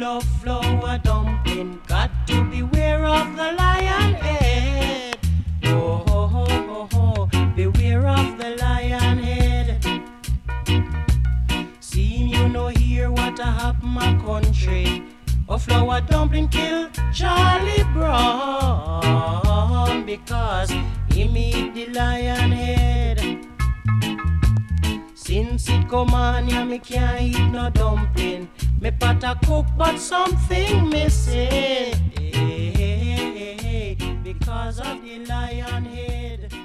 love flour dumpling. Got to beware of the lion head. Oh, ho, ho, ho, ho. Beware of the lion head. Seem you no hear what a happen my country. A flour dumpling kill Charlie Brown because he eat the lion head. Since it come on, yeah, me can't eat no dumpling. Me pot a cook, but something missing because of the lion head.